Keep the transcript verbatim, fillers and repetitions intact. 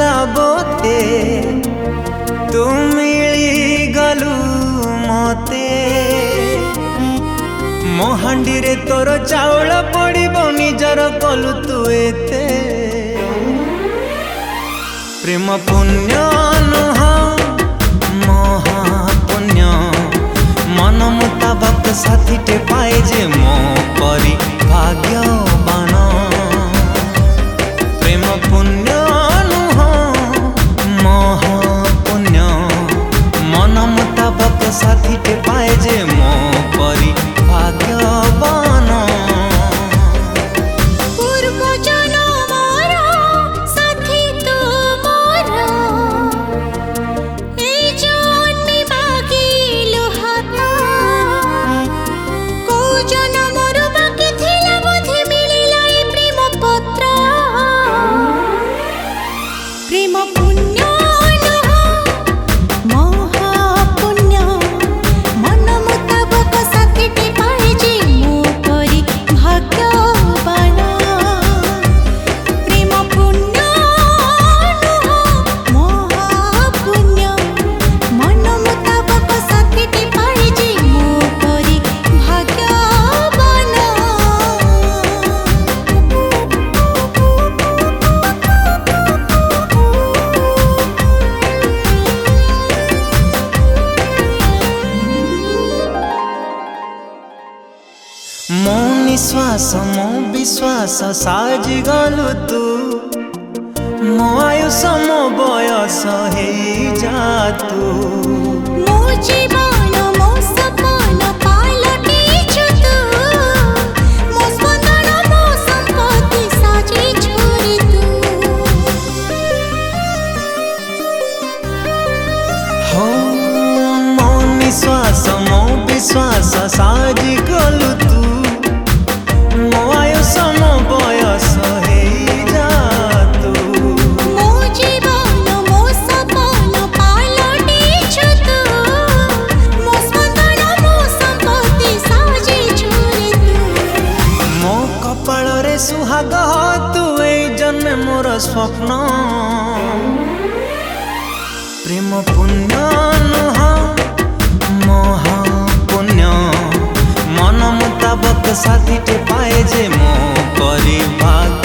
गला बोते तू मिली गलु मते मोहांडी रे तोर चाउल पड़िबो निजर कलु तू एते प्रेम पुण्य नुह महापुण्य मन मुताबक साथी टे पाए जे मो परी भाग्यवान प्रेम पुण्य नुह महापुण्य मन मुताबक साथी टे पाए जे मो परी भाग्यवान मो निश्वास मो विश्वास साजी गलु तू मो आयुष मो बयस हे जा तू मो जीवन मो सपन पालटिछु तू मो स्पंदन मो संपत्ति साजिछु रे तू हो मो निश्वास मो विश्वास साजी गलु तू मो आयुष मो बयस हे जा तू मो जीवन मो सपन पालटिछु तू मो स्पंदन मो संपत्ति साजिछु रे तू मो कपाल रे सुहाग तू ए जन्म मोर स्वप्न प्रेम पुण्य नुह महापुण्य मन मुताबक साथी टे पाए जे मो परी भाग्य